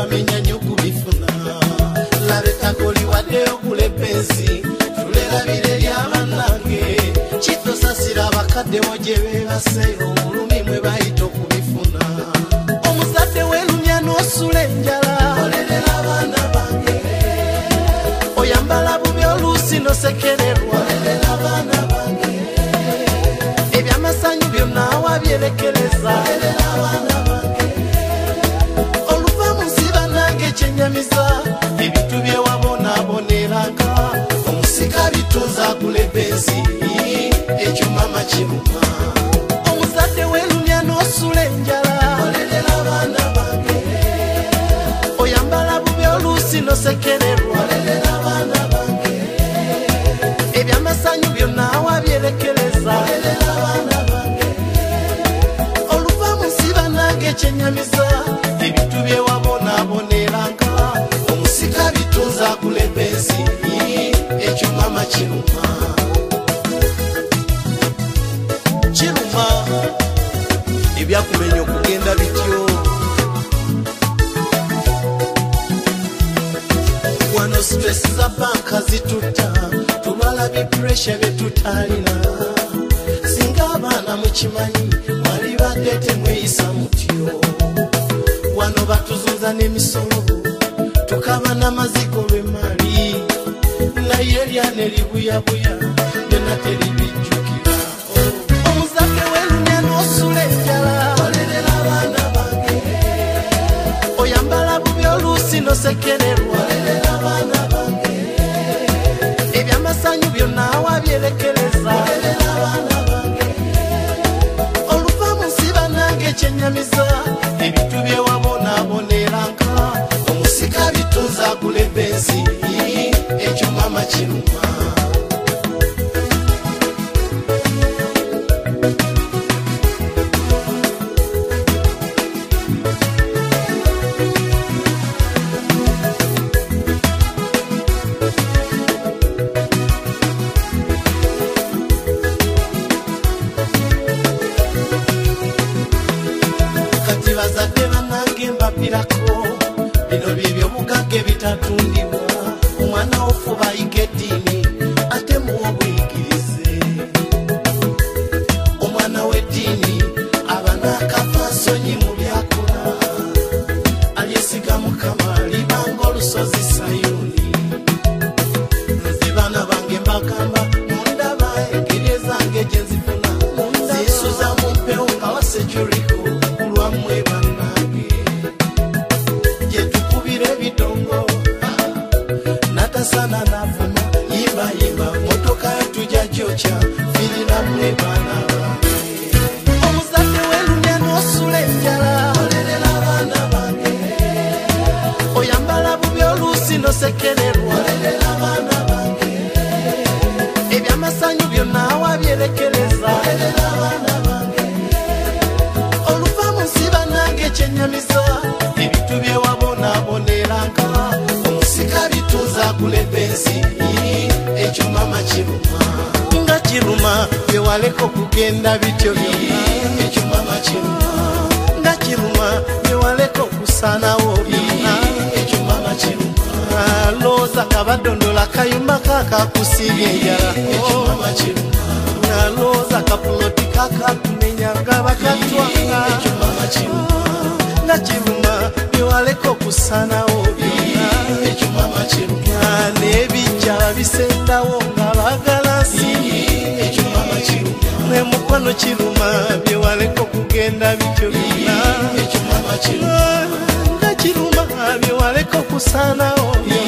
bamenya nnyo kubifuna labeka goli waddeyo kulepezi tulerabire lyabannange kitosasira abakaddewo gye beebaseyo omulumi mwe bayita okubifuna omuzadde welumya n'osula enjala olerera abaana bange oyambala bubi oluusi nosekererwa olerera abaana bange ebyamasanyu byonna wabyerekereza olerera abaana bange oluva mu nsiba nange kyenyamiza ebintu byewabonaaboneranga omusika bitunza kulebensi ekyo mama kiruma omuzadde welumya n'osula enjala olerera abaana bange oyambala bubi oluusi nosekererwa olerera abaana bange ebyamasanyu byonna wabyerekereza olerera abaana bange oluva mu nsiba nange kyenyamiza ebintu byewabonaaboneranga omusika bitunza kulebensi ekyo mama kiruma kiruma ebyakumenya okugenda bityo wano stress za banka zituta tulwala bipressure byetutalina singa abaana mukimanyi mwali badde temweyisa mutyo wano batuzunza n'emisolo tukaba n'amazigo lw'emali naye lyane libuyabuya byonna teribijjukira omuzadde welumya n'osula enjala olerera abaana bange oyambala bubi oluusi nosekererwa olerera abaana bange ebyamasanyu byonna wabyerekereza olerera abaana bange oluva mu nsiba nange kyenyamiza ebintu byewabonaaboneranga omusika bitunza kulebensi ekyo mama kiruma kati bazadde bannange mbapirako bino byebyo bugagge bitatundibwa omwana ofuba ayiga eddiini ate muwa obuyigirize omwana w'eddiini aba n'akafaansonyi mu byakola alyesiga mukama libanga olusozi sayuni nze baana bange mbagamba mundaba engeri ezange gye nzifuna zisuza mu mpewo nga wasejuriko kulwammwe bannange gye tukubira ebidongo natasana navuma yimbayimba motoka yatujja gyokya firirammwe baana bange omuzadde welumya n'osula enjala olerera abaana bange oyambala bubi oluusi nosekererwa olerera abaana bange ebyamasanyu byonna wabyerekereza olerera abaana bange oluva mu nsiba nange kyenyamiza ebintu byewabonaaboneranga omusika bitunza kulebensi ekyo mama kiruma nga kiruma byewaleka okugenda bityo byonna ekyo mama kiruma nga kiruma byewaleka okusaanawo byonna ekyo mama kiruma looza kabadondola kayumba kakakusibya enjala ekyo mama kiruma looza kapuloti kakakumenya nga bakatwanga ekyo mama kiruma nga kiruma byewaleka okusaanawo byonna ekyo mama kiruma n'ebijja bisendawo nga bagala nsimbi ekyo mama kiruma n'emukono kiruma byewaleka okugenda bityo byonna ekyo mama kiruma nga kiruma byewaleka okusaanawo byonna